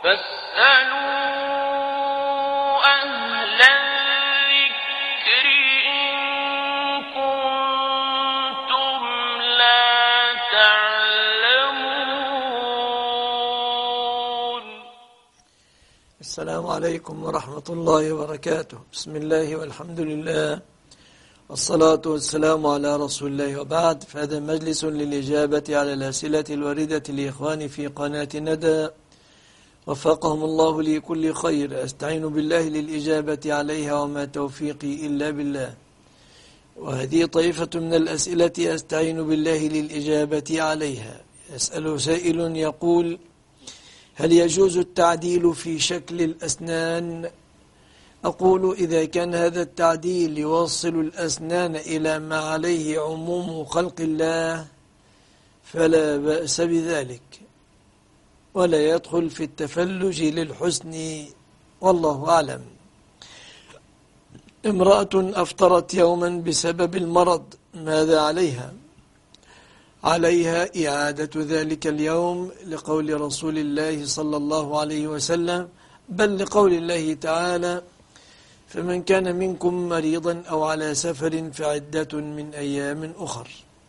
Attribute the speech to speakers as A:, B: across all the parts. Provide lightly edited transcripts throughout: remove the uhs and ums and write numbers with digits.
A: فاسألوا أهل الذكر إن كنتم لا تعلمون.
B: السلام عليكم ورحمة الله وبركاته. بسم الله والحمد لله والصلاة والسلام على رسول الله، وبعد، فهذا مجلس للإجابة على الأسئلة الواردة لإخواني في قناة ندى، وفقهم الله لكل خير. أستعين بالله للإجابة عليها وما توفيقي إلا بالله. وهذه طائفة من الأسئلة أستعين بالله للإجابة عليها. يسأل سائل يقول: هل يجوز التعديل في شكل الأسنان؟ أقول: إذا كان هذا التعديل يوصل الأسنان إلى ما عليه عموم خلق الله فلا بأس بذلك، ولا يدخل في التفلج للحسن، والله أعلم. امرأة أفطرت يوما بسبب المرض، ماذا عليها؟ عليها إعادة ذلك اليوم لقول رسول الله صلى الله عليه وسلم، بل لقول الله تعالى: فمن كان منكم مريضا أو على سفر فعدة من أيام أخر.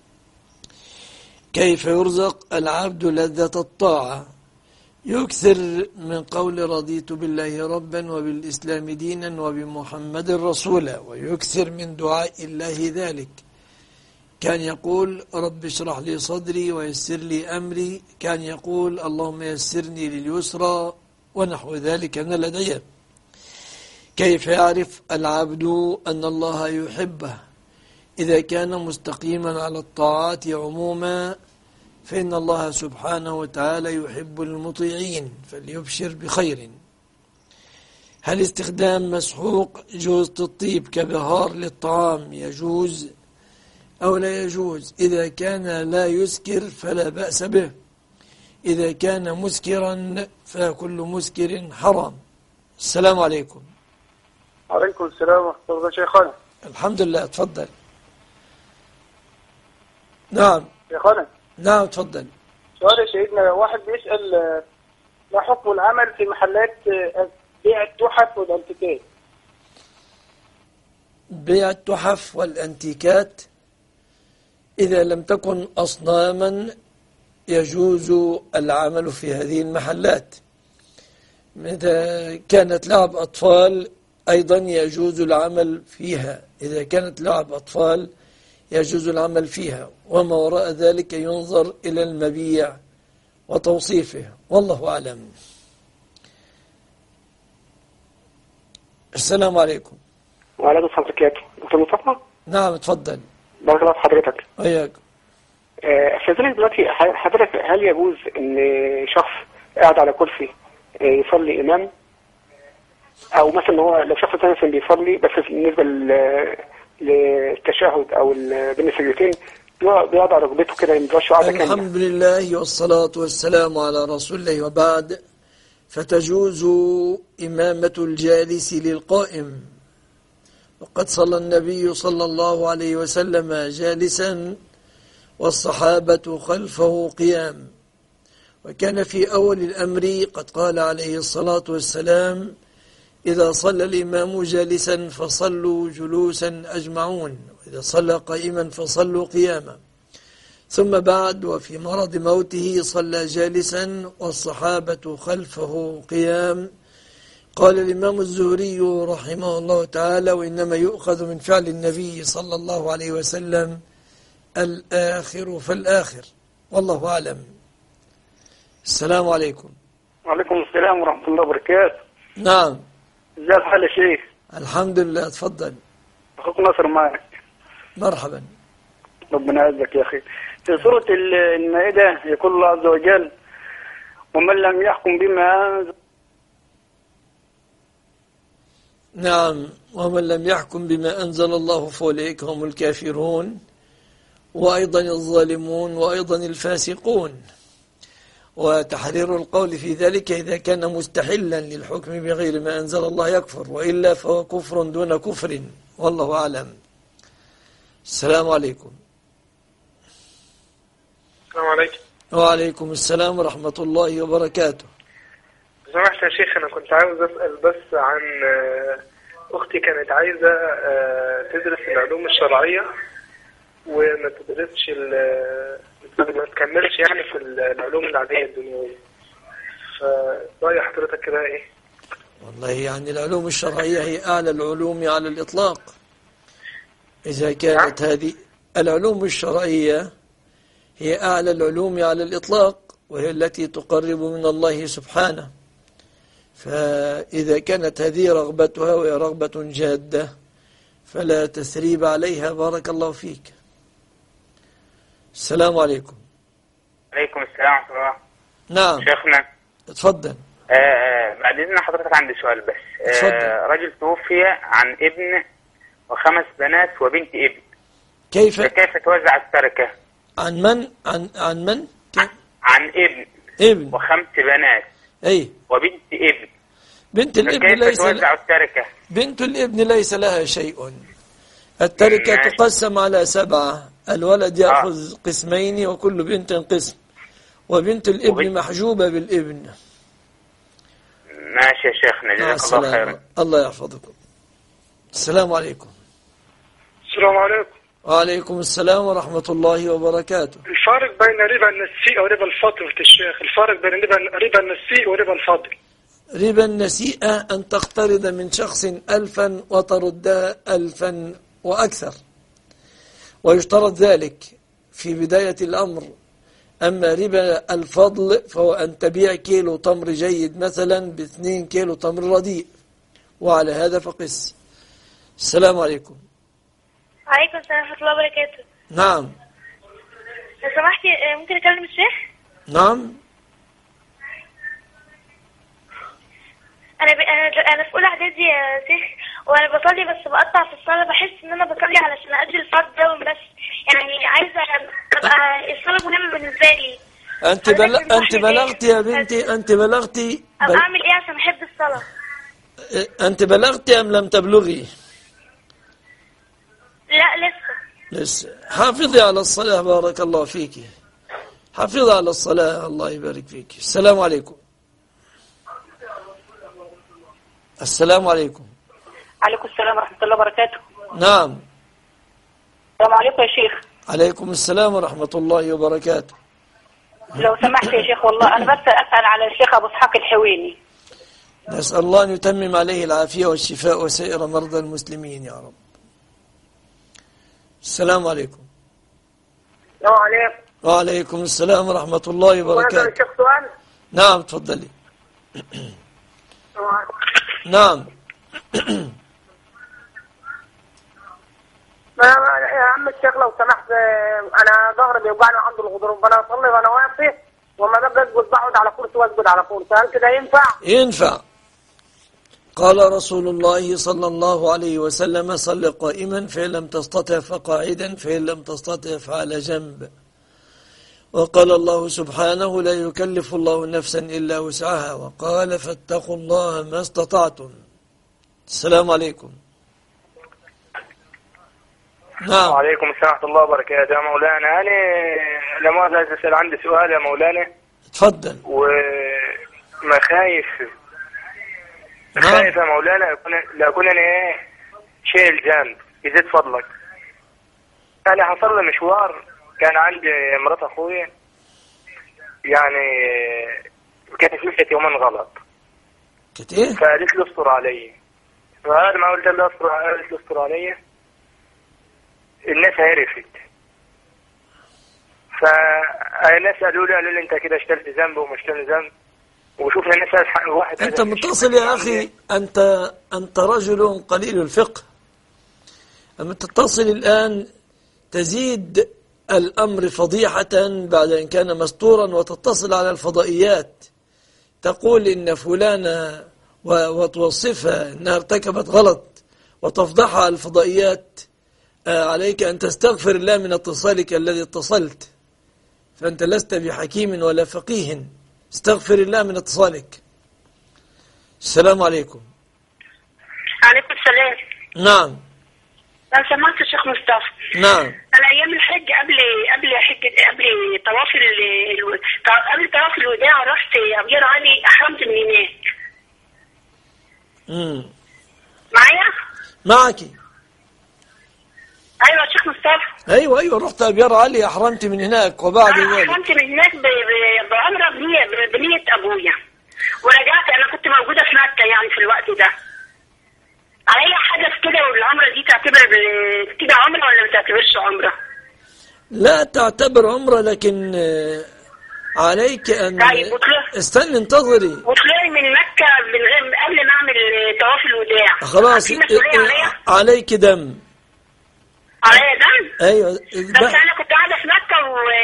B: كيف يرزق العبد لذة الطاعة؟ يكثر من قول رضيت بالله ربا وبالإسلام دينا وبمحمد رسولا، ويكثر من دعاء الله ذلك. كان يقول: رب اشرح لي صدري ويسر لي أمري. كان يقول: اللهم يسرني لليسرى، ونحو ذلك من الأدعية. كيف يعرف العبد أن الله يحبه؟ إذا كان مستقيما على الطاعات عموما فإن الله سبحانه وتعالى يحب المطيعين، فليبشر بخير. هل استخدام مسحوق جوزة الطيب كبهار للطعام يجوز أو لا يجوز؟ إذا كان لا يسكر فلا بأس به، إذا كان مسكرا فكل مسكر حرام. السلام عليكم.
C: عليكم السلام ورحمة الله شيخنا.
B: الحمد لله، تفضل. نعم
C: شيخنا.
B: نعم تفضل.
C: سؤال يا سيدنا، واحد بيسأل ما حكم العمل في محلات بيع التحف والانتيكات؟
B: بيع التحف والانتيكات إذا لم تكن أصناما يجوز العمل في هذه المحلات. إذا كانت لعب أطفال أيضا يجوز العمل فيها، إذا كانت لعب أطفال يجوز العمل فيها، وما وراء ذلك ينظر إلى المبيع وتوصيفه، والله أعلم. السلام عليكم.
D: وعليكم السلام ورحمة الله. دكتور مصطفى؟
B: نعم تفضل.
D: بارك الله في حضرتك.
B: وياك.
D: استاذنك دلوقتي حضرتك، هل يجوز ان شخص قاعد على كرسي يصلي امام، او مثلا هو لو شخص مثلا بيصلي بس بالنسبه للتشهد او بين السجدتين بيضع ركبته كده يمدرش قاعده كامله؟
B: الحمد لله والصلاة والسلام على رسول الله، وبعد، فتجوز إمامة الجالس للقائم، وقد صلى النبي صلى الله عليه وسلم جالسا والصحابة خلفه قيام، وكان في أول الأمر قد قال عليه الصلاة والسلام: إذا صلى الإمام جالسا فصلوا جلوسا أجمعون، وإذا صلى قائما فصلوا قياما. ثم بعد، وفي مرض موته صلى جالسا والصحابة خلفه قيام. قال الإمام الزهري رحمه الله تعالى: وإنما يؤخذ من فعل النبي صلى الله عليه وسلم الآخر فالآخر، والله أعلم. السلام عليكم.
D: وعليكم السلام ورحمة الله وبركاته.
B: نعم.
D: ازي الحال يا شيخ؟
B: الحمد لله، تفضل.
D: أخوك ناصر معك.
B: مرحبا.
D: ربنا يعزك يا أخي. في سورة المائدة يقول الله عز وجل: ومن لم يحكم بما أنزل.
B: نعم، ومن لم يحكم بما أنزل الله فأولئك هم الكافرون، وأيضا الظالمون، وأيضا الفاسقون. وتحرير القول في ذلك إذا كان مستحلا للحكم بغير ما أنزل الله يكفر، وإلا فهو كفر دون كفر، والله أعلم. السلام عليكم.
C: السلام عليكم.
B: وعليكم السلام ورحمة الله وبركاته.
E: سمحت يا شيخ، أنا كنت عاوز أسأل بس عن أختي كانت عايزة تدرس العلوم الشرعية وما تدرسش ما تكملش يعني في العلوم العادية الدنيوية، فرأي حضرتك كده إيه؟
B: والله يعني العلوم الشرعية هي أعلى العلوم على الإطلاق. إذا كانت هذه العلوم الشرعية هي أعلى العلوم على الإطلاق، وهي التي تقرب من الله سبحانه، فإذا كانت هذه رغبتها وهي رغبة جادة فلا تثريب عليها. بارك الله فيك. السلام عليكم.
F: عليكم السلام ورحمة الله.
B: نعم
F: شيخنا
B: اتفضل.
F: بعد إذن حضرتك عندي سؤال بس. رجل توفي عن ابن و5 بنات وبنت ابن، كيف توزع التركة؟
B: عن من؟ عن من؟
F: عن ابن و5 بنات
B: أي
F: وبنت ابن.
B: بنت الابن
F: كيف توزع التركة؟
B: بنت الابن ليس لها شيء. التركة تقسم على 7. الولد يأخذ قسمين وكل بنت قسم، وبنت الابن محجوبة بالابن.
F: ماشي يا شيخنا، جزاك الله خيرا.
B: الله يحفظكم. السلام عليكم.
E: السلام عليكم.
B: وعليكم السلام ورحمة الله وبركاته.
E: الفارق بين ربا النسيئة وربا الفضل في الشيخ، الفارق بين ربا النسيئة وربا الفضل.
B: ربا النسيئة أن تقترض من شخص 1000 وتردها 1000 وأكثر، ويشترط ذلك في بداية الأمر. أما ربا الفضل فهو أن تبيع كيلو تمر جيد مثلا ب2 كيلو تمر رديء، وعلى هذا فقس. السلام عليكم.
G: وعليكم السلام ورحمة الله وبركاته.
B: نعم
G: لو سمحتي ممكن أكلم الشيخ؟
B: نعم.
G: أنا في أولى إعدادي يا شيخ، وأنا بصلي بس بقطع في الصلاة، بحس إن أنا بصلي علشان أجل الفرض ده بس، يعني عايزة أبقى الصلاة مهمة بالنسبة لي.
B: أنت بلغتي يا بنتي؟ أنت بلغتي؟
G: أعمل إيه عشان أحب الصلاة؟
B: أنت بلغتي أم لم تبلغي؟
G: لا
B: لسه. حافظي على الصلاة. بارك الله فيك. حافظي على الصلاة. الله يبارك فيك. السلام عليكم. السلام عليكم.
H: عليكم السلام ورحمة الله وبركاته.
B: نعم.
H: السلام عليكم يا شيخ.
B: عليكم السلام ورحمة الله وبركاته.
H: لو سمحت يا شيخ، والله أنا بس أسأل على الشيخ أبو إسحاق الحويني.
B: نسأل الله أن يتمم عليه العافية والشفاء وسائر مرضى المسلمين يا رب. السلام عليكم.
C: السلام عليكم.
B: وعليكم السلام ورحمة الله وبركاته.
C: الشيخ سؤال؟
B: نعم تفضلي. نعم.
C: يا عم الشيخ لو سمحت، انا ظهري بيوجعني عند الغضروف، انا اصلي وانا واقف وما باجي اسجد بقعد على كرسي واسجد على كرسي، هل كده ينفع؟
B: ينفع. قال رسول الله صلى الله عليه وسلم: صل قائما فإن لم تستطع فقاعدا فإن لم تستطع فعلى جنب. وقال الله سبحانه: لا يكلف الله نفسا إلا وسعها، وقال: فاتقوا الله ما استطعتم. السلام عليكم. نعم.
F: وعليكم السلام ورحمة الله وبركاته. يا مولانا أنا لما عايز أسأل، عندي سؤال يا مولانا.
B: تفضل.
F: خايف يا مولانا لا أكون أنا شايل ذنب، يزيد فضلك. أنا حصل لي مشوار، كان عندي مرات أخوي يعني كانت مشيت يومين غلط.
B: كانت إيه؟
F: فقالت له استر علي، فهذا ما قلت له استر علي، الناس عرفت، فالناس قالوا لي انت كده اشتلت ذنب وما اشتلت ذنب، وشوفنا الناس حق واحد.
B: انت متصل يا اخي، انت رجل قليل الفقه. اما تتصل الان تزيد الامر فضيحة بعد ان كان مستورا، وتتصل على الفضائيات تقول ان فلانة وتوصفها انها ارتكبت غلط وتفضحها على الفضائيات. عليك أن تستغفر الله من اتصالك الذي اتصلت، فأنت لست بحكيم ولا فقيه. استغفر الله من اتصالك. السلام عليكم.
H: عليكم السلام.
B: نعم.
H: لو سمحت الشيخ مصطفى.
B: نعم.
H: أنا أيام الحج قبل طواف الوداع رحت أبيار علي، أحرمت من هناك. معايا؟
B: معك.
H: ايوه يا شيخ مصطفى.
B: ايوه رحت ابيار علي، احرمت من هناك وبعد ذلك
H: احرمت من هناك بعمره بنية ابويا، ورجعت. انا كنت موجوده في مكه يعني في الوقت ده. علي حدث كده، والعمره دي تعتبر كده عمره ولا ما تعتبرش عمره؟
B: لا تعتبر عمره، لكن عليك ان استنى انتظري.
H: وطلعي من مكه من غير قبل ما اعمل طواف الوداع.
B: خلاص عليك دم.
H: عليا دم؟
B: ايوه
H: بس انا كنت قاعده في مكه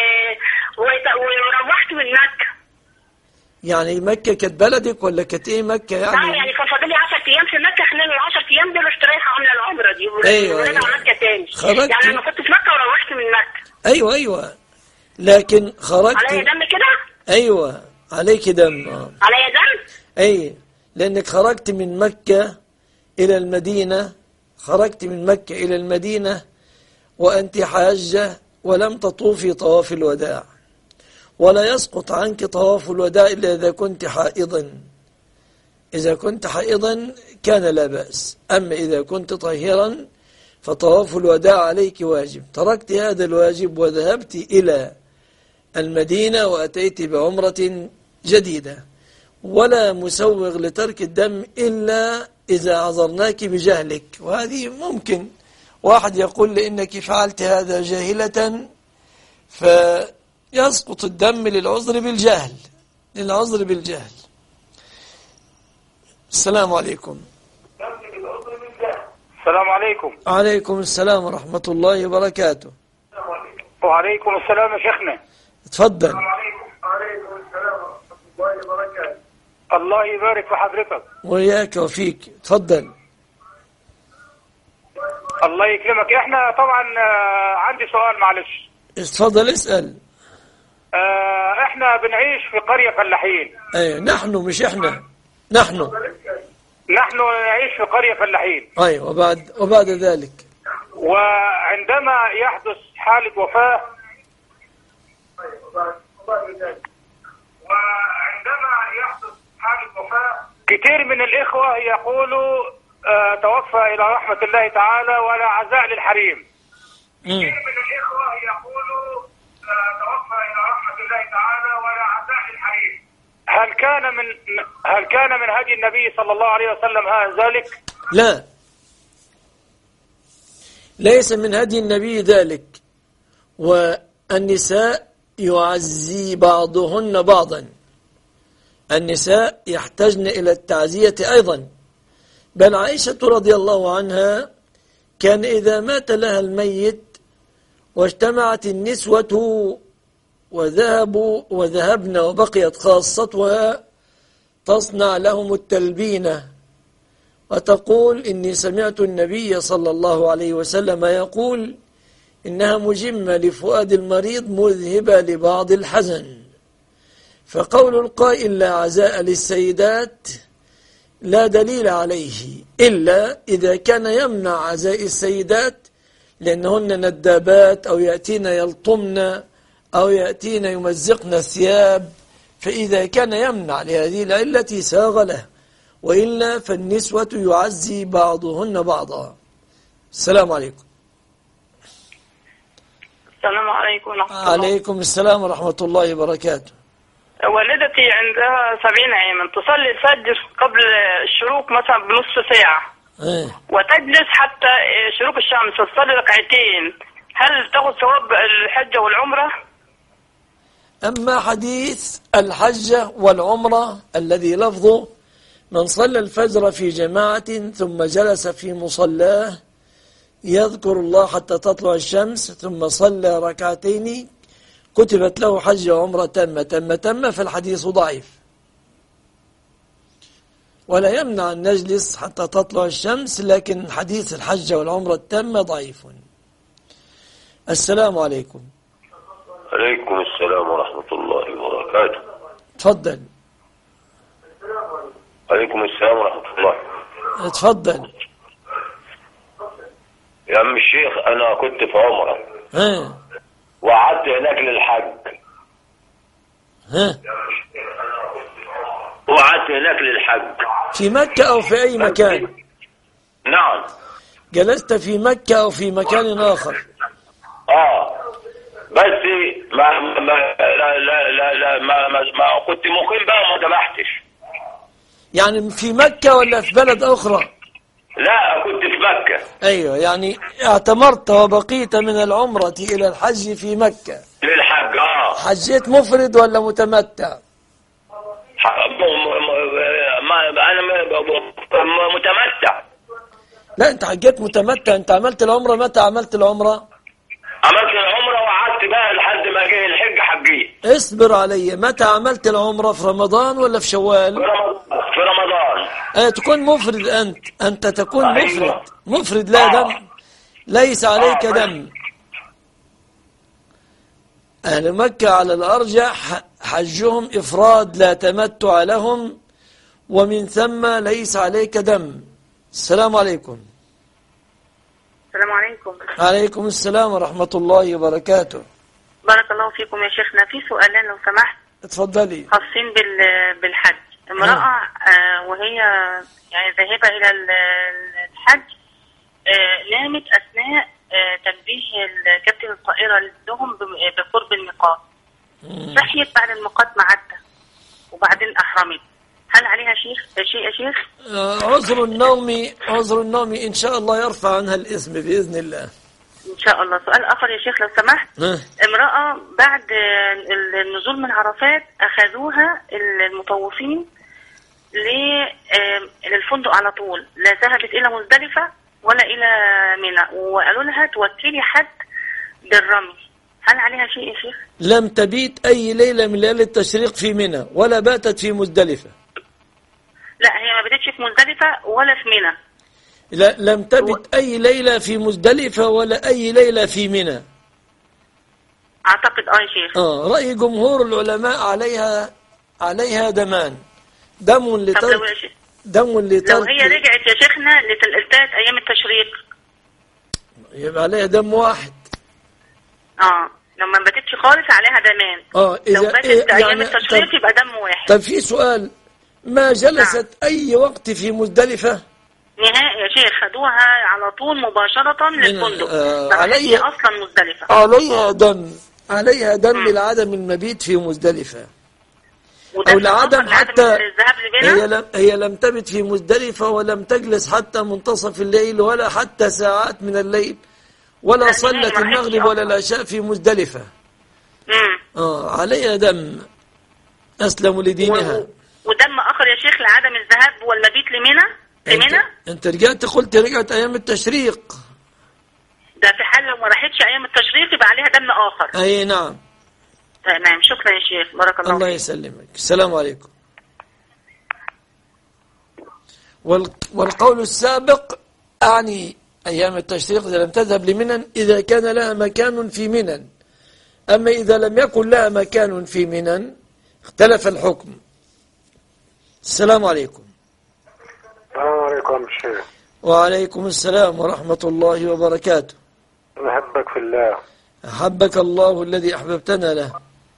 H: وروحت من مكه.
B: يعني مكه كانت بلدك ولا كانت ايه مكه يعني؟
H: يعني كان فاضل لي 10 ايام في مكه، خلال ال 10 ايام دول رحت رايحه عامله العمره دي ورجع مكه تاني.
B: خرجت
H: يعني انا كنت في مكه وروحت من مكه.
B: ايوه لكن خرجت.
H: عليا دم كده؟
B: ايوه عليك دم.
H: عليا دم؟
B: اي لانك خرجت من مكه الى المدينه، خرجت من مكه الى المدينه وانت حاجه ولم تطوفي طواف الوداع، ولا يسقط عنك طواف الوداع إلا إذا كنت حائضا. إذا كنت حائضا كان لا بأس، أما إذا كنت طاهرا فطواف الوداع عليك واجب. تركت هذا الواجب وذهبت إلى المدينة وأتيت بعمرة جديدة، ولا مسوغ لترك الدم إلا إذا عذرناك بجهلك. وهذه ممكن واحد يقول لإنك فعلت هذا جاهلة فيسقط الدم للعذر بالجهل. السلام عليكم.
I: السلام عليكم.
B: عليكم السلام ورحمة الله وبركاته.
I: وعليكم السلام يا شيخنا.
B: تفضل.
I: وعليكم السلام ورحمة الله وبركاته. الله يبارك في حضرتك.
B: وياك وفيك. تفضل.
I: الله يكرمك. احنا طبعا عندي سؤال معلش.
B: تفضل اسأل.
I: احنا بنعيش في قرية فلاحين.
B: ايوه نحن مش احنا. نحن
I: نعيش في قرية فلاحين.
B: ايوه وبعد ذلك
I: وعندما يحدث حالة وفاة كثير من الإخوة يقولوا توفى إلى رحمة الله تعالى ولا عزاء للحريم. كثير من الإخوة يقولوا توفى إلى رحمة الله تعالى ولا عزاء للحريم. هل كان من هدي النبي صلى الله عليه وسلم ذلك؟
B: لا، ليس من هدي النبي ذلك. والنساء يعزي بعضهن بعضا، النساء يحتاجن إلى التعزية أيضا. بل عائشة رضي الله عنها كان إذا مات لها الميت واجتمعت النسوة وذهبن وبقيت خاصتها تصنع لهم التلبينة وتقول إني سمعت النبي صلى الله عليه وسلم يقول إنها مجمة لفؤاد المريض مذهبة لبعض الحزن. فقول القائل لا عزاء للسيدات لا دليل عليه إلا إذا كان يمنع عزاء السيدات لأنهن ندابات أو يأتين يلطمن أو يأتين يمزقن الثياب، فإذا كان يمنع لهذه العلة ساغ له، وإلا فالنسوة يعزي بعضهن بعضا. السلام عليكم.
H: السلام عليكم ورحمة الله.
B: عليكم السلام ورحمة الله وبركاته.
H: والدتي عندها 70 عاما، تصلي الفجر قبل الشروق مثلا بنصف ساعة وتجلس حتى شروق الشمس وتصلي ركعتين، هل تاخذ ثواب الحجة والعمرة؟
B: أما حديث الحجة والعمرة الذي لفظه من صلى الفجر في جماعة ثم جلس في مصلاه يذكر الله حتى تطلع الشمس ثم صلى ركعتين كتبت له حجة وعمرة تامة، فالحديث ضعيف، ولا يمنع أن نجلس حتى تطلع الشمس، لكن حديث الحجة والعمرة التامة ضعيف. السلام عليكم.
J: عليكم السلام ورحمة الله وبركاته.
B: تفضل.
J: عليكم السلام ورحمة الله.
B: تفضل.
J: يا عم الشيخ أنا كنت في عمرة وقعدت هناك للحج. وقعدت هناك للحج.
B: في مكة أو في أي مكان؟
J: نعم.
B: جلست في مكة أو في مكان آخر؟
J: بس ما كنت مقيم بقى ما ذبحتش.
B: يعني في مكة ولا في بلد أخرى؟
J: لا كنت في مكة.
B: أيوة، يعني اعتمرت وبقيت من العمرة إلى الحج في مكة
J: للحج.
B: حجيت مفرد ولا متمتع؟
J: أنا متمتع.
B: لا أنت حجيت متمتع. أنت عملت العمرة متى عملت العمرة؟
J: عملت العمرة وقعدت بقى لحد ما جه الحج حجيت.
B: اصبر علي. متى عملت العمرة؟ في رمضان ولا في شوال؟
J: في رمضان.
B: تكون مفرد أنت تكون مفرد. مفرد لا دم، ليس عليك دم. أهل مكة على الأرجح حجهم إفراد لا تمتع لهم، ومن ثم ليس عليك دم. السلام عليكم.
K: السلام عليكم.
B: عليكم السلام ورحمة الله وبركاته.
K: بارك الله فيكم يا شيخنا. في سؤالين لو سمحت.
B: اتفضلي.
K: خاصين بالحج. امرأة وهي يعني ذاهبة إلى الحج نامت أثناء تنبيه كابتن الطائرة لهم بقرب الميقات. صحيت بعد الميقات ما عدى وبعدين أحرمت. هل عليها شيء يا شيخ؟
B: عذر النوم إن شاء الله يرفع عنها الإثم بإذن الله.
K: إن شاء الله. سؤال آخر يا شيخ لو سمحت. امرأة بعد النزول من عرفات أخذوها المطوفين للفندق على طول، لا ذهبت إلى مزدلفة ولا إلى منى، وقالوا لها توكلي حد بالرمي. هل عليها شيء يا شيخ؟
B: لم تبيت أي ليلة من ليالي التشريق في منى ولا باتت في مزدلفة.
K: لا هي ما باتتش في مزدلفة ولا في منى.
B: لا لم تبت أي ليلة في مزدلفة ولا أي ليلة في منى.
K: أعتقد يا شيخ.
B: رأي جمهور العلماء عليها دمان. دم لترك
K: لو هي رجعت يا شيخنا لثلاث أيام التشريق
B: يبقى عليها دم واحد.
K: لو ما باتتش خالص عليها دمان.
B: إذا
K: لو باتت أيام التشريق يبقى دم واحد.
B: طب في سؤال، ما جلست أي وقت في مزدلفة؟
K: نهائي يا شيخ، خدوها على طول مباشرة للفندق.
B: عليها
K: أصلا مزدلفة.
B: عليها دم لعدم المبيت في مزدلفة، أو لعدم حتى هي لم تبت في مزدلفة ولم تجلس حتى منتصف الليل ولا حتى ساعات من الليل، ولا صلت المغرب ولا العشاء في مزدلفة. عليها دم أسلم لدينها.
K: ودم آخر يا شيخ لعدم الذهاب والمبيت لمنى.
B: انت رجعت ايام التشريق.
K: ده في حال لو ما راحتش ايام التشريق يبقى عليها دم اخر.
B: اي نعم.
K: تمام. شكرا يا شيخ. بارك الله فيك.
B: الله يسلمك. السلام عليكم. والقول السابق أعني أيام التشريق إذا لم تذهب لمنى إذا كان لها مكان في منى. أما إذا لم يكن لها مكان في منى اختلف الحكم. السلام عليكم.
L: السلام عليكم الشيخ.
B: وعليكم السلام ورحمة الله وبركاته.
L: أحبك في الله.
B: أحبك الله الذي أحببتنا له.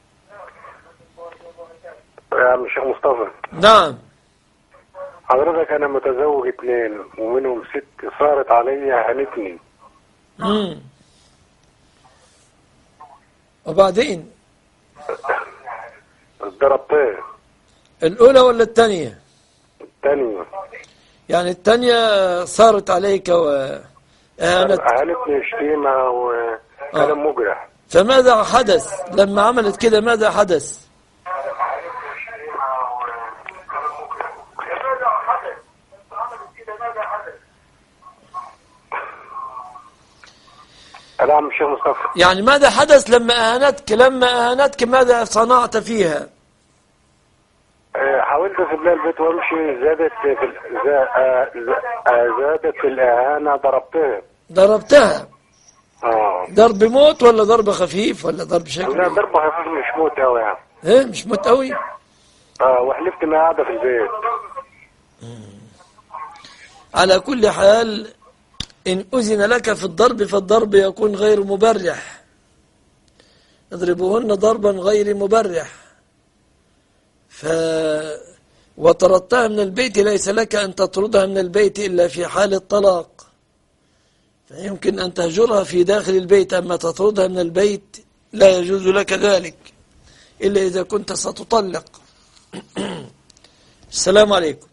L: يا عم الشيخ مصطفى.
B: نعم.
L: حضرتك أنا متزوج 2 ومنهم 6 صارت عليا هنتني.
B: وبعدين
L: ضربتها.
B: الأولى ولا الثانية؟
L: الثانية.
B: يعني الثانية صارت عليك
L: أهانتني شتيمة وكلام مجرح.
B: فماذا حدث لما عملت كده؟ ماذا حدث؟
L: كلام الشيخ مصطفى.
B: يعني ماذا حدث لما أهانتك ماذا صنعت فيها؟
L: حاولت في البيت وامشي، زادت في الإهانة.
B: ضربتها. ضرب موت ولا ضرب خفيف ولا ضرب شكل؟
L: لا ضرب خفيف مش موت قوي يعني.
B: مش موت قوي.
L: وحلفت انها قاعده في البيت.
B: على كل حال إن أذن لك في الضرب فالضرب يكون غير مبرح. اضربوهن ضربا غير مبرح. وطردتها من البيت ليس لك أن تطردها من البيت إلا في حال الطلاق، فيمكن أن تهجرها في داخل البيت، أما تطردها من البيت لا يجوز لك ذلك إلا إذا كنت ستطلق. السلام عليكم.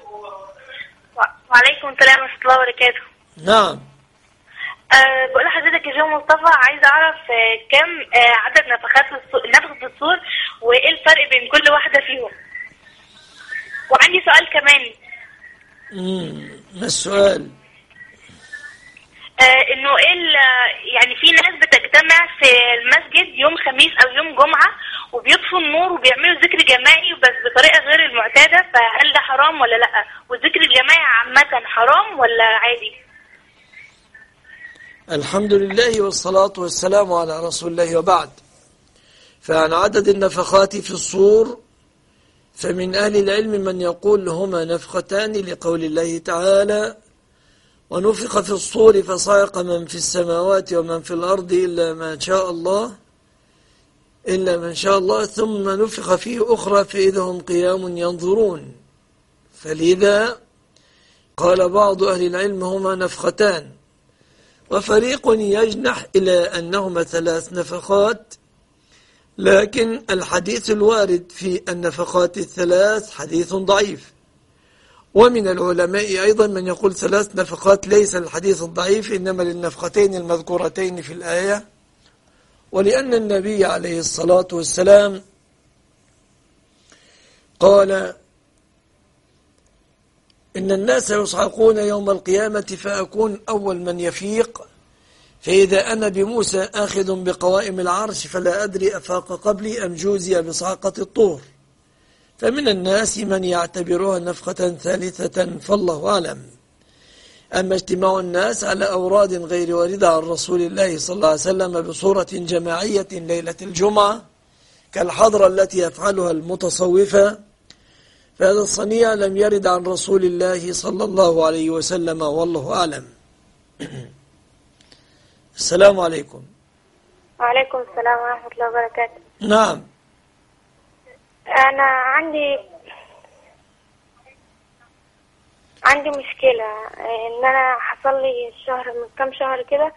G: وعليكم السلام ورحمة الله وبركاته.
B: نعم.
G: بقول لحضرتك يا جو مصطفى، عايز أعرف كم عدد نفخة الصور وإيه الفرق بين كل واحدة فيهم. وعندي سؤال كمان.
B: ما السؤال؟
G: إنه يعني في ناس بتجتمع في المسجد يوم خميس أو يوم جمعة وبيطفوا النور وبيعملوا ذكر جماعي بس بطريقة غير المعتادة، فهل ده حرام ولا لأ؟ والذكر الجماعي عامة حرام ولا عادي؟
B: الحمد لله والصلاة والسلام على رسول الله، وبعد. فعن عدد النفخات في الصور، فمن أهل العلم من يقول هما نفختان لقول الله تعالى: ونفخ في الصور فصعق من في السماوات ومن في الأرض إلا من شاء الله ثم نفخ فيه أخرى فإذا هم قيام ينظرون. فلذا قال بعض أهل العلم هما نفختان، وفريق يجنح إلى أنهما 3 نفخات، لكن الحديث الوارد في النفخات 3 حديث ضعيف. ومن العلماء أيضا من يقول 3 نفخات ليس الحديث الضعيف، إنما للنفختين المذكورتين في الآية، ولأن النبي عليه الصلاة والسلام قال: إن الناس يصعقون يوم القيامة فأكون أول من يفيق، فإذا أنا بموسى آخذ بقوائم العرش فلا أدري أفاق قبلي أم جوزي بصعقة الطور. فمن الناس من يعتبرها نفخة 3 فالله أعلم. أما اجتماع الناس على أوراد غير واردة عن رسول الله صلى الله عليه وسلم بصورة جماعية ليلة الجمعة كالحضرة التي يفعلها المتصوفة، فهذا الصنيع لم يرد عن رسول الله صلى الله عليه وسلم، والله أعلم. السلام عليكم.
G: وعليكم السلام ورحمة الله وبركاته.
B: نعم.
G: أنا عندي مشكلة، إن أنا حصل لي من كام شهر كده،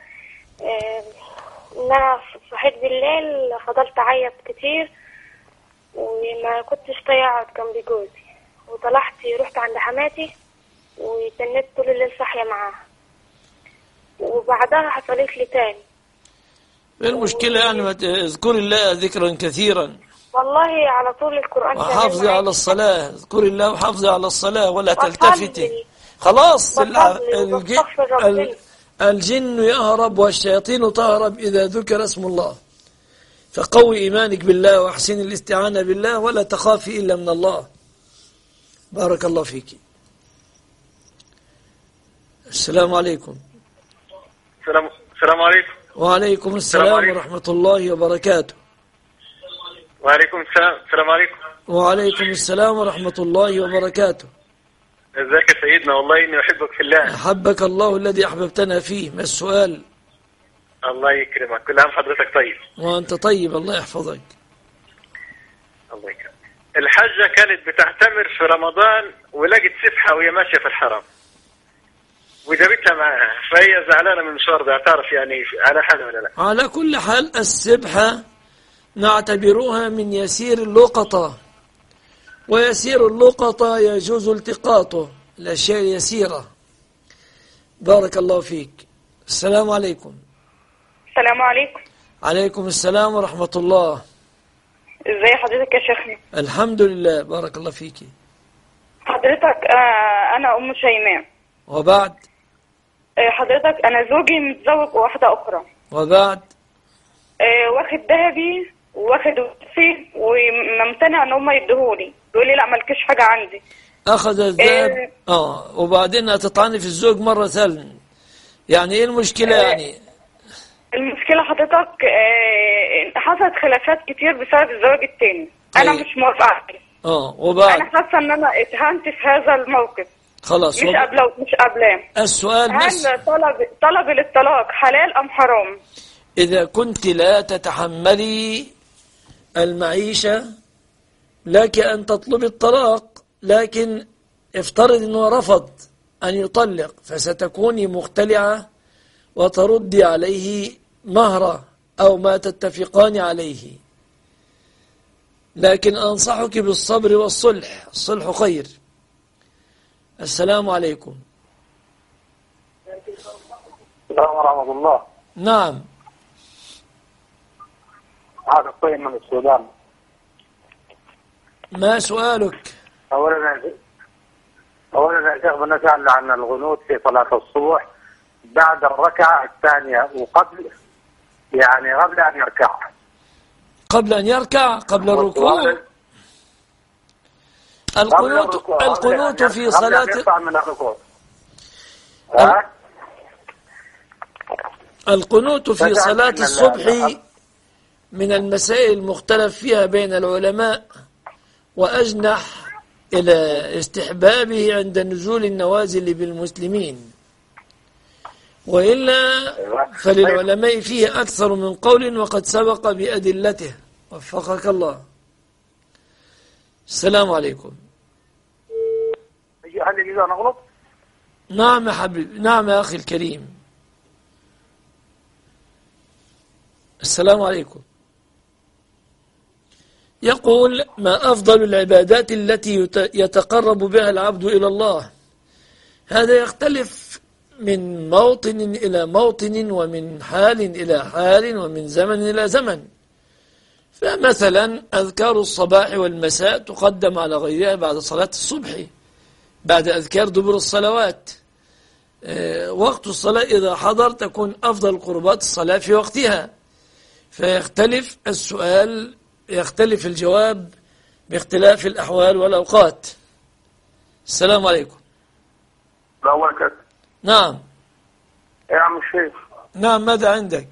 G: إن أنا صحيت بالليل فضلت أعيط كتير وما كنتش طايقة أقعد جنب جوزي، وطلعت رحت عند حماتي وتنيت طول الليل صاحية معاها، وبعدها حصلت لي تاني.
B: ايه المشكلة يعني؟ ما اذكري الله ذكرا كثيرا.
G: والله على طول القرآن.
B: وحافظي على الصلاة، اذكري الله وحافظي على الصلاة ولا تلتفتي. خلاص الجن يهرب والشياطين تهرب إذا ذكر اسم الله، فقوي إيمانك بالله وأحسن الاستعانة بالله ولا تخافي إلا من الله. بارك الله فيك. السلام عليكم.
M: السلام عليكم.
B: وعليكم السلام ورحمة الله وبركاته.
M: وعليكم السلام. السلام عليكم.
B: وعليكم السلام ورحمة الله وبركاته.
M: ازيك يا سيدنا؟ والله إني أحبك في الله.
B: أحبك الله الذي أحببتنا فيه. ما السؤال؟
M: الله يكرمك. كل عام حضرتك طيب.
B: وأنت طيب، الله يحفظك.
M: الله يكرمك. الحجة كانت بتعتمر في رمضان ولقت سبحة وهي ماشية في الحرم وجابتها معاها، فهي زعلانة من المشوار ده، تعرف يعني على حالها ولا لا؟
B: على كل حال السبحة نعتبرها من يسير اللقطة، ويسير اللقطة يجوز التقاطه، الأشياء اليسيرة. بارك الله فيك. السلام عليكم.
N: السلام عليكم.
B: عليكم السلام ورحمة الله.
N: ازي حضرتك يا شيخنا؟
B: الحمد لله، بارك الله فيك.
N: حضرتك أنا أم شيماء.
B: وبعد؟
N: حضرتك أنا زوجي متزوج واحدة أخرى.
B: وبعد؟
N: واخد ذهبي واخد ورثي وممتنع ان هم يديهولي، يقول لي لا مالكش حاجه عندي.
B: اخذ الذهب وبعدين هتطعني في الزوج مره ثانيه، يعني ايه المشكله؟ يعني
N: المشكله حضرتك حصلت خلافات كتير بسبب الزواج الثاني. انا مش موافقه عليه.
B: وبعد؟
N: انا حاسه ان انا اتهنت في هذا الموقف.
B: خلاص.
N: مش قبلاه.
B: السؤال
N: هل طلب الطلاق حلال ام حرام؟
B: إذا كنت لا تتحملي المعيشة لك أن تطلبي الطلاق، لكن افترض أنه رفض أن يطلق، فستكوني مختلعة وتردي عليه مهره أو ما تتفقان عليه. لكن أنصحك بالصبر والصلح، الصلح خير. السلام عليكم.
L: السلام ورحمة الله.
B: نعم.
L: هذا الطيب من السودان.
B: ما سؤالك؟
L: أولا يا شيخ بنسأل عن الغنوت في صلاة الصبح بعد الركعة الثانية وقبل، يعني قبل أن يركع.
B: قبل أن يركع، قبل الركوع. القنوت في صلاة القنوت في صلاة الصبح من المسائل المختلف فيها بين العلماء، وأجنح إلى استحبابه عند نزول النوازل بالمسلمين، وإلا فللعلماء فيه أكثر من قول وقد سبق بأدلته. وفقك الله. السلام عليكم.
L: هل يجوز أن أغلط؟
B: نعم يا حبيبي، نعم يا أخي الكريم. السلام عليكم. يقول: ما أفضل العبادات التي يتقرب بها العبد إلى الله؟ هذا يختلف من موطن إلى موطن، ومن حال إلى حال، ومن زمن إلى زمن. فمثلا أذكار الصباح والمساء تقدم على غيرها بعد صلاة الصبح، بعد أذكار دبر الصلوات. وقت الصلاة إذا حضر تكون أفضل قربات الصلاة في وقتها، فيختلف السؤال، يختلف الجواب باختلاف الأحوال والأوقات. السلام عليكم. نعم
L: يا عم الشيخ.
B: نعم، ماذا عندك؟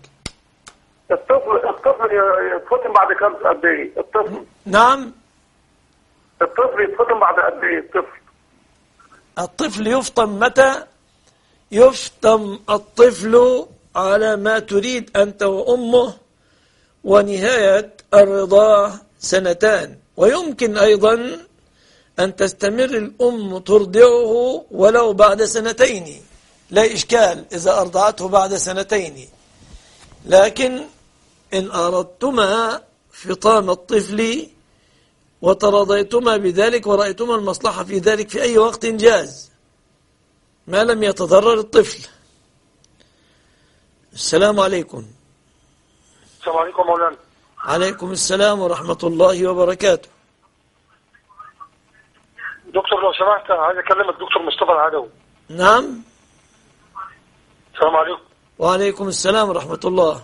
L: الطفل يتفطم بعد قد ايه؟ الطفل.
B: نعم.
L: الطفل يتفطم بعد قد ايه؟
B: الطفل يفطم متى؟ يفطم الطفل على ما تريد أنت وأمه، ونهاية الرضاع 2 ويمكن أيضا أن تستمر الأم ترضعه ولو بعد 2، لا إشكال إذا أرضعته بعد 2. لكن إن أردتما فطام الطفل وترضيتما بذلك ورأيتما المصلحة في ذلك في أي وقت جاز، ما لم يتضرر الطفل. السلام عليكم.
L: السلام عليكم مولانا.
B: عليكم السلام ورحمة الله وبركاته.
L: دكتور لو سمحت عايز أكلمك دكتور مصطفى العدوي.
B: نعم.
L: السلام عليكم.
B: وعليكم السلام ورحمة الله.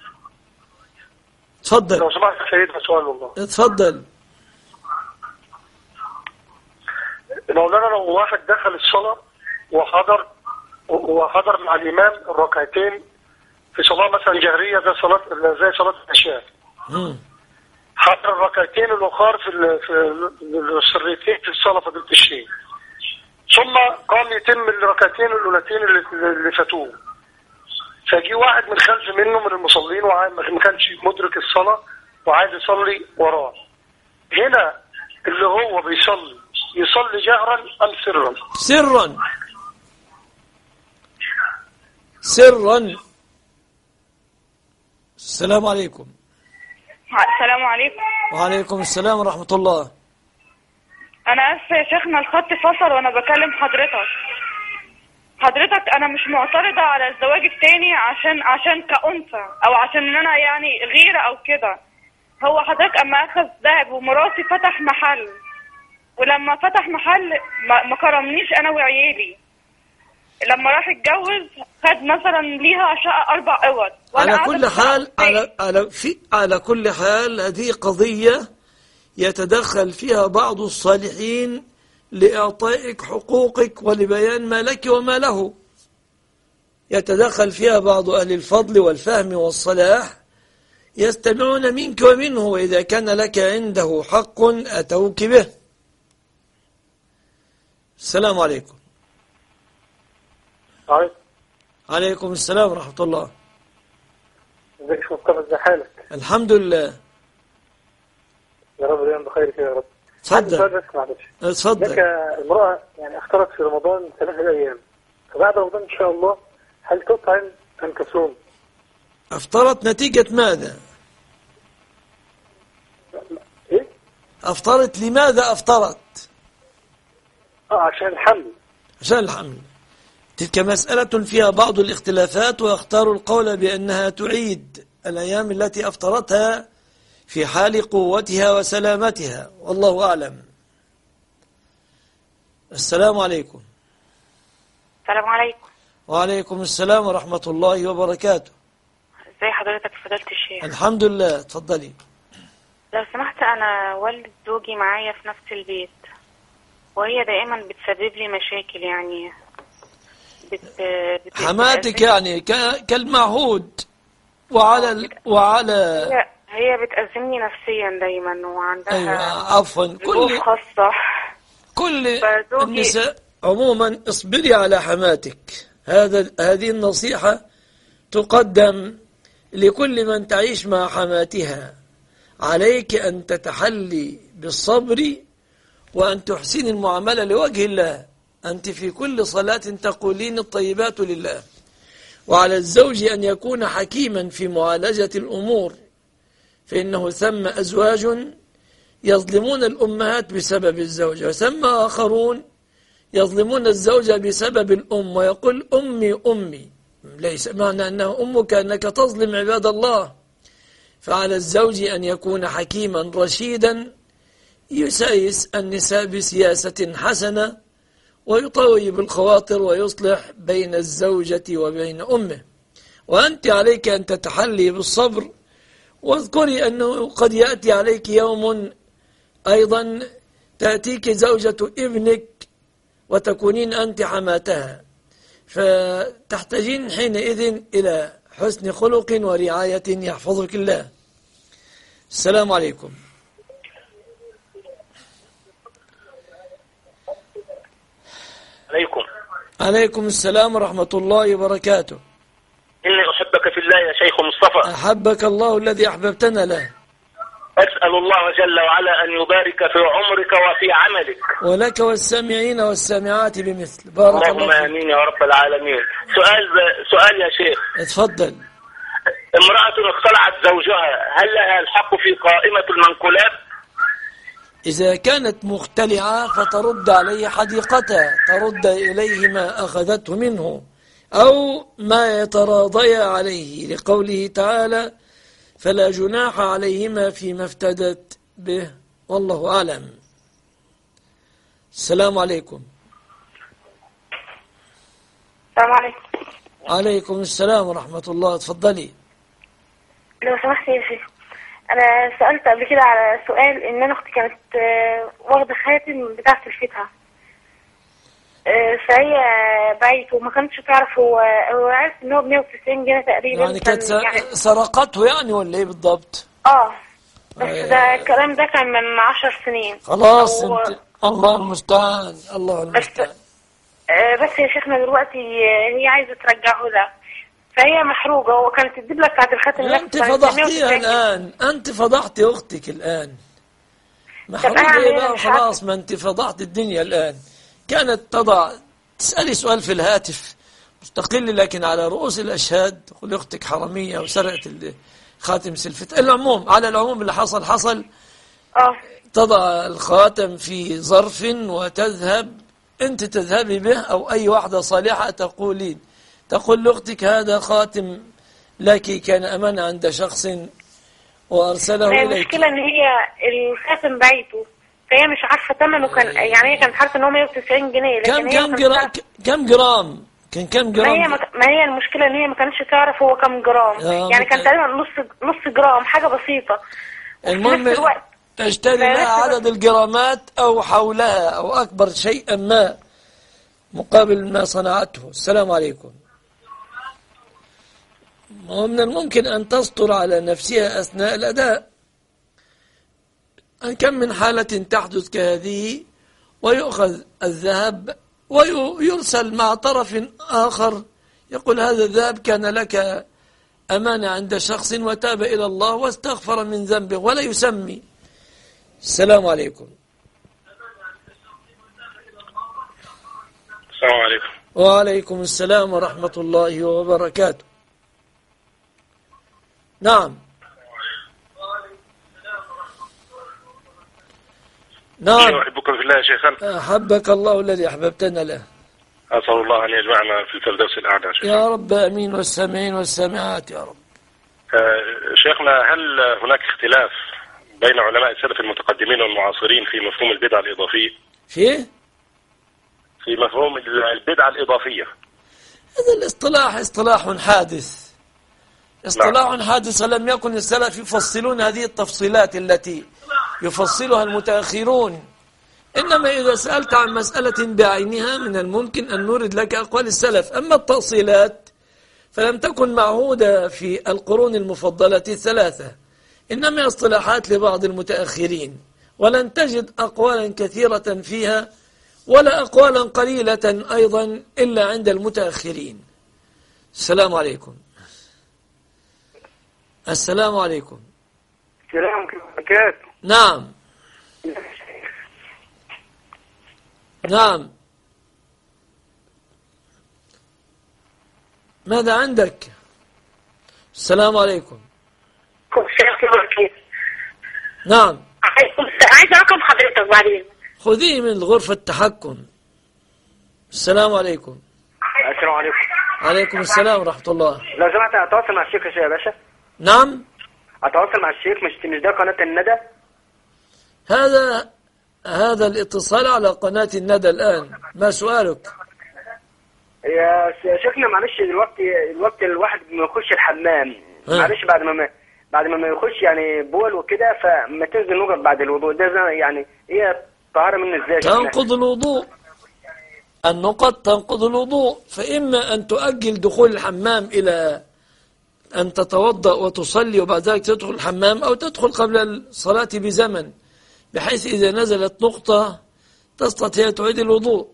B: تفضل.
L: لو سمحت سيدنا سؤال والله.
B: تفضل.
L: مولانا لو واحد دخل الصلاة وحضر مع الإمام الركعتين في صلاة مثلا جهرية زي صلاة العشاء، حضر الركعتين الأخر في السريتين في الصلاة فضيلة الشيخ، ثم قام يتم الركعتين الأولتين اللي فاتوه، فجي واحد من خلف منه من المصلين وما كانش مدرك الصلاة وعايز يصلي وراه. هنا اللي هو يصلي جهرا أم سرا؟
B: سرا. السلام عليكم.
N: السلام عليكم.
B: وعليكم السلام ورحمة الله.
N: أنا آسفة يا شيخنا، الخط فصل وأنا بكلم حضرتك أنا مش معترضة على الزواج التاني عشان كأنثى أو عشان إن أنا يعني غيرة أو كده. هو حضرتك أما أخذ ذهب ومراتي فتح محل، ولما فتح محل ما كرمنيش أنا وعيالي. لما راح اتجوز خد مثلا ليها شقة 4 أوض.
B: على كل حال هذه قضية يتدخل فيها بعض الصالحين لإعطائك حقوقك ولبيان ما لك وما له. يتدخل فيها بعض أهل الفضل والفهم والصلاح، يستمعون منك ومنه، وإذا كان لك عنده حق أتوك به. السلام عليكم. عليكم السلام ورحمة الله.
L: ازيك يا مصطفى، ازي حالك؟
B: الحمد لله.
L: يا رب دايما بخير كده يا رب.
B: اتفضل.
L: بس معلش.
B: اتفضل.
L: لك امرأة يعني افطرت في رمضان 3 أيام، فبعد رمضان إن شاء الله هل تطعم أم تصوم؟
B: أفطرت نتيجة ماذا؟
L: إيه؟
B: أفطرت لماذا أفطرت؟
L: عشان الحمل.
B: عشان الحمل. تلك مسألة فيها بعض الاختلافات، ويختار القول بأنها تعيد الأيام التي أفطرتها في حال قوتها وسلامتها، والله أعلم. السلام عليكم.
O: السلام عليكم.
B: وعليكم السلام ورحمة الله وبركاته.
O: ازي حضرتك فضيلة الشيخ؟
B: الحمد لله، اتفضلي.
O: لو سمحت، انا والد زوجي معايا في نفس البيت، وهي دائما بتسبب لي مشاكل، يعني
B: حماتك يعني كالمعهود وعلى
O: هي بتأذيني نفسيا دايما، وعندها
B: أيوة عفوا
O: خاصة.
B: كل النساء عموما اصبري على حماتك. هذه النصيحة تقدم لكل من تعيش مع حماتها. عليك أن تتحلي بالصبر وأن تحسين المعاملة لوجه الله. أنت في كل صلاة تقولين الطيبات لله. وعلى الزوج أن يكون حكيما في معالجة الأمور، فإنه ثم أزواج يظلمون الأمهات بسبب الزوجة، وثم آخرون يظلمون الزوجة بسبب الأم، ويقول أمي أمي، ليس معنى أنه أمك أنك تظلم عباد الله. فعلى الزوج أن يكون حكيما رشيدا يسايس النساء بسياسة حسنة، ويطيب الخواطر ويصلح بين الزوجة وبين أمه. وأنت عليك أن تتحلي بالصبر، واذكري أنه قد يأتي عليك يوم أيضا تأتيك زوجة ابنك وتكونين أنت حماتها، فتحتاجين حينئذ إلى حسن خلق ورعاية يحفظك الله. السلام عليكم.
J: عليكم.
B: عليكم السلام ورحمة الله وبركاته.
J: إني أحبك في الله يا شيخ مصطفى.
B: أحبك الله الذي أحببتنا له.
J: أسأل الله جل وعلا أن يبارك في عمرك وفي عملك،
B: ولك والسامعين والسامعات بمثل. بارك
J: اللهم آمين يا رب العالمين. سؤال يا شيخ.
B: اتفضل.
J: امرأة اختلعت زوجها، هل لها الحق في قائمة المنقولات؟
B: إذا كانت مختلعة فترد عليه حديقتها، ترد إليه ما أخذته منه أو ما يتراضي عليه، لقوله تعالى فلا جناح عليهما فيما افتدت به، والله أعلم. السلام عليكم.
G: السلام عليكم.
B: عليكم السلام ورحمة الله. اتفضلي.
G: لو سمحت يا شيخ، أنا سألت قبل كده على سؤال إن أنا أختي كانت واخدة خاتم بتاع سلفتها، فهي بايته وما كانتش تعرف. هو عارف إن هو ب190 جنيه تقريبا.
B: يعني كانت سرقته يعني ولا إيه بالضبط؟
G: بس ده الكلام ده كان من 10 سنين.
B: خلاص انت الله المستعان، الله المستعان.
G: بس يا شيخنا دلوقتي هي عايزة ترجعه ده، فهي محروقة. هو كانت الدبلة بتاعت الخاتم ده.
B: أنت فضحتيها الآن، أنت فضحتي أختك الآن. محروقة إيه بقى؟ خلاص، ما أنت فضحت الدنيا الآن. كانت تسألي سؤال في الهاتف مستقل، لكن على رؤوس الأشهاد تقول أختك حرامية وسرقت خاتم سلفت. على العموم اللي حصل تضع الخاتم في ظرف وتذهب، أنت تذهبي به أو أي واحدة صالحة تقول لأختك هذا خاتم لك كان أمانة عند شخص وأرسله إليك.
G: المشكلة إن هي الخاتم بعيته، فهي مش عارفة ثمنه. كان يعني هي كانت عارفة إن هو 190 جنيه. لكن
B: كم جرام؟ كان كم جرام؟
G: ما هي المشكلة إن هي ما كانتش تعرف هو كم جرام. يعني كان تقريبا نص جرام، حاجة بسيطة.
B: المهم تشتري لها عدد الجرامات أو حولها أو أكبر شيئا ما مقابل ما صنعته. السلام عليكم. ومن الممكن أن تسطر على نفسها أثناء الأداء. كم من حالة تحدث كهذه ويؤخذ الذهب ويرسل مع طرف آخر يقول هذا الذهب كان لك أمانة عند شخص وتاب إلى الله واستغفر من ذنبه ولا يسمي. السلام عليكم. وعليكم السلام ورحمة الله وبركاته. نعم نعم.
P: أحبكم في الله يا شيخنا.
B: أحبك الله الذي أحببتنا له.
P: أسأل الله أن يجمعنا في الفردوس الأعلى
B: يا رب آمين، والسامعين والسامعات يا رب.
P: شيخنا، هل هناك اختلاف بين علماء السلف المتقدمين والمعاصرين في مفهوم البدعة الإضافية؟ في مفهوم البدعة الإضافية.
B: هذا الاصطلاح اصطلاح حادث، اصطلاح حادث، لم يكن السلف يفصلون هذه التفصيلات التي يفصلها المتأخرون. إنما إذا سألت عن مسألة بعينها من الممكن أن نورد لك أقوال السلف. أما التفصيلات فلم تكن معهودة في القرون المفضلة الثلاثة، إنما اصطلاحات لبعض المتأخرين، ولن تجد أقوالا كثيرة فيها ولا أقوالا قليلة أيضا إلا عند المتأخرين. السلام عليكم. السلام عليكم.
Q: السلام عليكم.
B: نعم نعم. ماذا عندك؟ السلام عليكم. نعم.
R: عايز رقم حضرتك بعدين.
B: خذيه من غرفة التحكم. السلام عليكم.
Q: السلام عليكم.
B: عليكم السلام ورحمة الله.
Q: لو سمحت أتواصل مع الشيخ يا باشا.
B: نعم.
Q: أتواصل مع الشيخ، مش ده قناة الندى؟
B: هذا الاتصال على قناة الندى الآن. ما سؤالك؟
Q: يا شيخنا معلش، دلوقتي الواحد ما يخش الحمام، معلش بعد ما يخش يعني بول وكده، فما تنزل نقط بعد الوضوء ده، يعني هي طهارة منه ازاي؟
B: تنقض الوضوء. النقط تنقض الوضوء، فإما أن تؤجل دخول الحمام إلى أن تتوضأ وتصلي وبعد ذلك تدخل الحمام، أو تدخل قبل الصلاة بزمن، بحيث إذا نزلت نقطة تستطيع تعيد الوضوء.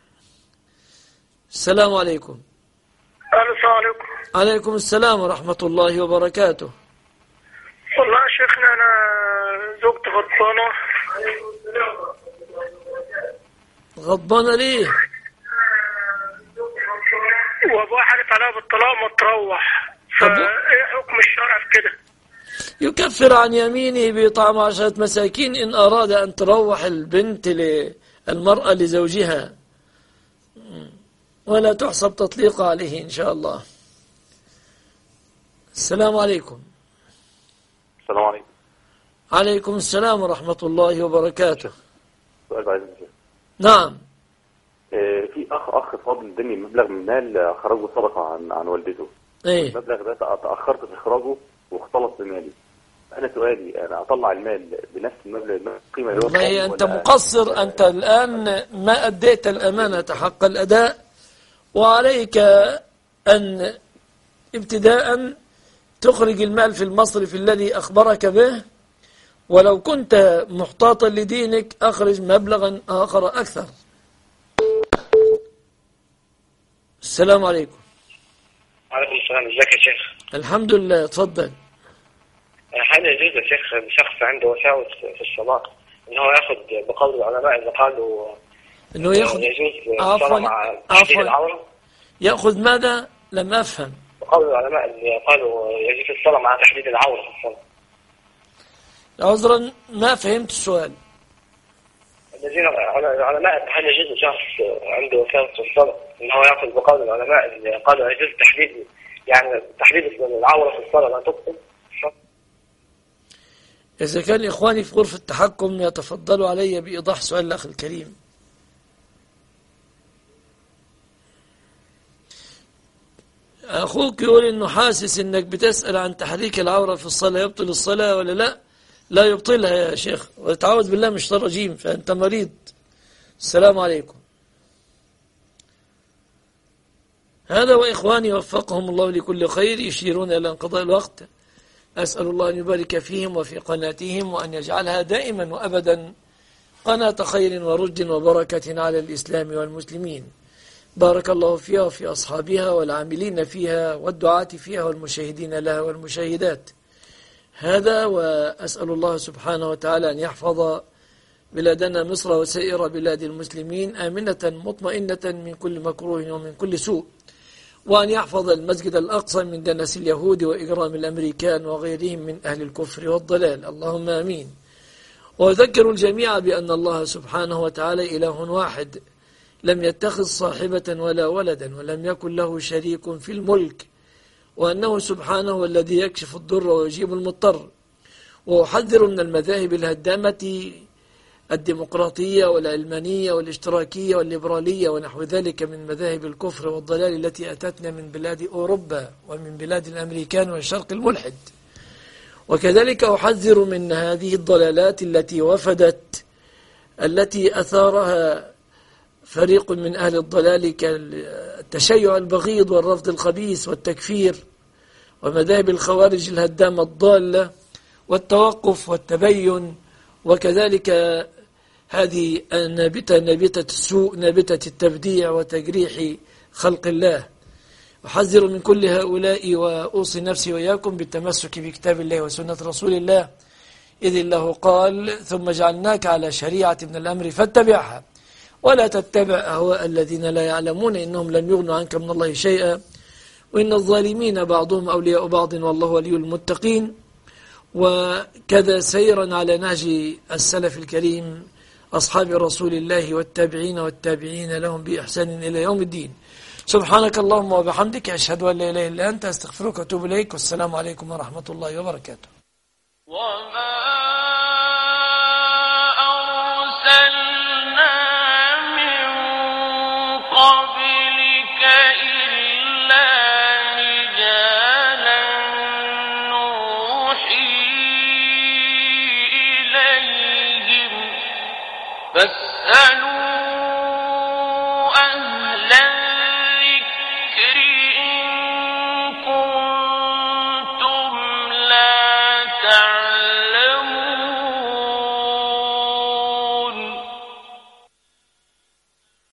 B: السلام عليكم.
S: السلام عليكم.
B: عليكم السلام ورحمة الله وبركاته.
S: والله يا شيخنا أنا زوجتي غضبانة.
B: غضبانة ليه؟
S: وأبوها حالف عليها بالطلاق ما تروح، فإيه حكم الشرع في كده؟
B: يكفر عن يمينه بإطعام 10 مساكين إن أراد أن تروح البنت للمرأة لزوجها، ولا تحسب تطليق عليه إن شاء الله. السلام عليكم.
T: السلام عليكم.
B: عليكم السلام ورحمة الله وبركاته.
T: سؤال بعد.
B: نعم.
T: في أخ فاضل اداني مبلغ من المال خرجه صدقة عن والدته.
B: إيه؟
T: المبلغ ده تأخرت في إخراجه واختلط بمالي. أنا سؤالي، أنا أطلع المال بنفس المبلغ القيمة اللي هو؟
B: والله أنت مقصر، أنت الآن ما أديت الأمانة حق الأداء، وعليك أن ابتداء تخرج المال في المصرف الذي أخبرك به، ولو كنت محتاطا لدينك أخرج مبلغا آخر أكثر. السلام عليكم.
U: وعليكم السلام. ازيك يا شيخ؟
B: الحمد لله. تفضل.
U: هل يجوز يا شيخ لشخص عنده وساوس في الصلاة ان هو ياخذ بقول العلماء اذا قالوا
B: انه ياخذ
U: يجوز الصلاة مع تحديد العورة؟
B: ياخذ ماذا؟ لم افهم.
U: بقول العلماء اللي قالوا يجوز الصلاة مع تحديد العورة في الصلاة.
B: عذرا ما فهمت السؤال.
U: الذين العلماء هل يجوز لشخص عنده وساوس في الصلاة ان هو ياخذ بقول العلماء اللي قالوا يجوز تحديد العورة في الصلاة لا تبطل؟
B: إذا كان إخواني في غرفة التحكم يتفضلوا علي بإيضاح سؤال الأخ الكريم. أخوك يقول إنه حاسس إنك بتسأل عن تحريك العورة في الصلاة يبطل الصلاة ولا لا؟ لا يبطلها يا شيخ، وتعوذ بالله من الشيطان الرجيم، فأنت مريض. السلام عليكم. هذا وإخواني وفقهم الله لكل خير يشيرون إلى انقضاء الوقت. أسأل الله أن يبارك فيهم وفي قناتهم، وأن يجعلها دائما وأبدا قناة خير ورشد وبركة على الإسلام والمسلمين. بارك الله فيها وفي أصحابها والعاملين فيها والدعاة فيها والمشاهدين لها والمشاهدات. هذا وأسأل الله سبحانه وتعالى أن يحفظ بلادنا مصر وسائر بلاد المسلمين آمنة مطمئنة من كل مكروه ومن كل سوء، وأن يحفظ المسجد الأقصى من دنس اليهود وإجرام الأمريكان وغيرهم من أهل الكفر والضلال، اللهم آمين. وأذكر الجميع بأن الله سبحانه وتعالى إله واحد، لم يتخذ صاحبة ولا ولدا، ولم يكن له شريك في الملك، وأنه سبحانه الذي يكشف الضر ويجيب المضطر. وأحذر من المذاهب الهدامة الديمقراطية والعلمانية والاشتراكية والليبرالية ونحو ذلك من مذاهب الكفر والضلال التي أتتنا من بلاد أوروبا ومن بلاد الأمريكان والشرق الملحد. وكذلك أحذر من هذه الضلالات التي وفدت، التي أثارها فريق من أهل الضلال كالتشيع البغيض والرفض الخبيث والتكفير، ومذاهب الخوارج الهدامة الضالة والتوقف والتبين، وكذلك هذه نابتة السوء، نابتة التبديع وتجريح خلق الله. أحذر من كل هؤلاء وأوصي نفسي وإياكم بالتمسك بكتاب الله وسنة رسول الله، إذ الله قال: ثم جعلناك على شريعة من الأمر فاتبعها ولا تتبع أهواء الذين لا يعلمون إنهم لن يغنوا عنك من الله شيئا وإن الظالمين بعضهم أولياء بعض والله ولي المتقين. وكذا سيرا على نهج السلف الكريم أصحاب رسول الله والتابعين والتابعين لهم بإحسان إلى يوم الدين. سبحانك اللهم وبحمدك، أشهد أن لا إله إلا أنت، أستغفرك وأتوب إليك، والسلام عليكم ورحمة الله وبركاته.
A: وما أرسلنا من قبلك إلا رجالا نوحي إليهم فاسألوا أهل الذكر إن كنتم لا تعلمون.